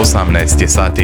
18 je sati.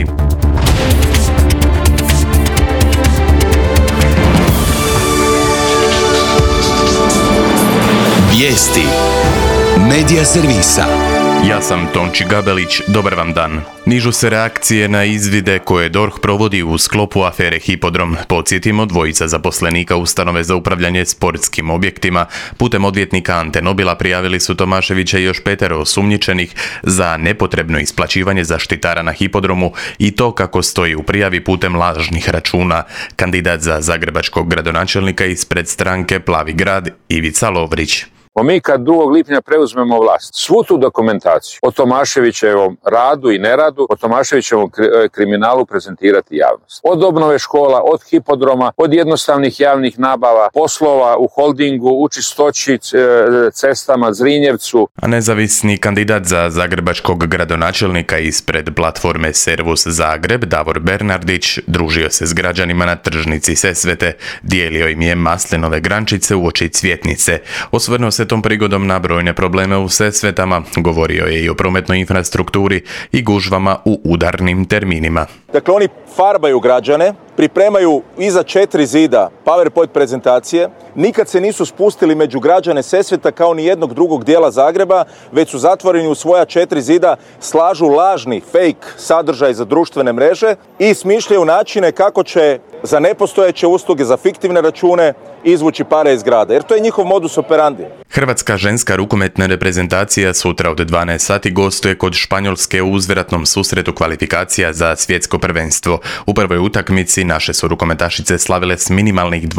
Vijesti Medija servisa. Ja sam Tonči Gabelić, dobar vam dan. Nižu se reakcije na izvide koje DORH provodi u sklopu afere Hipodrom. Podsjetimo, dvojica zaposlenika ustanove za upravljanje sportskim objektima putem odvjetnika Ante Nobila prijavili su Tomaševića i još 5 osumnjičenih za nepotrebno isplaćivanje zaštitara na Hipodromu i to kako stoji u prijavi putem lažnih računa. Kandidat za zagrebačkog gradonačelnika ispred stranke Plavi grad Ivica Lovrić. Mi kad 2. lipnja preuzmemo vlast, svu tu dokumentaciju o Tomaševićevom radu i neradu, o Tomaševićevom kriminalu prezentirati javnost. Od obnove škola, od hipodroma, od jednostavnih javnih nabava, poslova u holdingu, u Čistoći, cestama, Zrinjevcu. A nezavisni kandidat za zagrebačkog gradonačelnika ispred platforme Servus Zagreb, Davor Bernardić, družio se s građanima na tržnici Sesvete, dijelio im je maslinove grančice uoči Cvjetnice. Osvrnuo se tom prigodom na brojne probleme u Sesvetama, govorio je i o prometnoj infrastrukturi i gužvama u udarnim terminima. Dakle, oni farbaju građane, pripremaju iza 4 zida PowerPoint prezentacije, nikad se nisu spustili među građane Sesveta kao ni jednog drugog dijela Zagreba, već su zatvoreni u svoja 4 zida, slažu lažni fake sadržaj za društvene mreže i smišljaju načine kako će za nepostojeće usluge, za fiktivne račune izvući pare iz grada, jer to je njihov modus operandi. Hrvatska ženska rukometna reprezentacija sutra od 12 sati gostuje kod Španjolske u uzvratnom susretu kvalifikacija za svjetsko prvenstvo. U prvoj utakmici naše su rukometašice slavile s minimalnih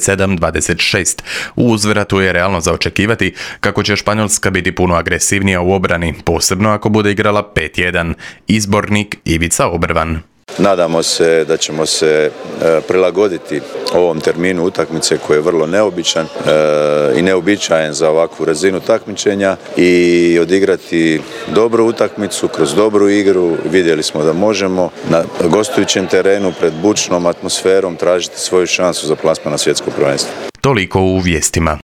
27-26. U uzvratu je realno za očekivati kako će Španjolska biti puno agresivnija u obrani, posebno ako bude igrala 5-1. Izbornik Ivica Obrvan. Nadamo se da ćemo se prilagoditi ovom terminu utakmice koji je vrlo neobičan i neobičajen za ovakvu razinu takmičenja i odigrati dobru utakmicu kroz dobru igru. Vidjeli smo da možemo na gostujućem terenu pred bučnom atmosferom tražiti svoju šansu za plasman na svjetsko prvenstvo. Toliko u vijestima.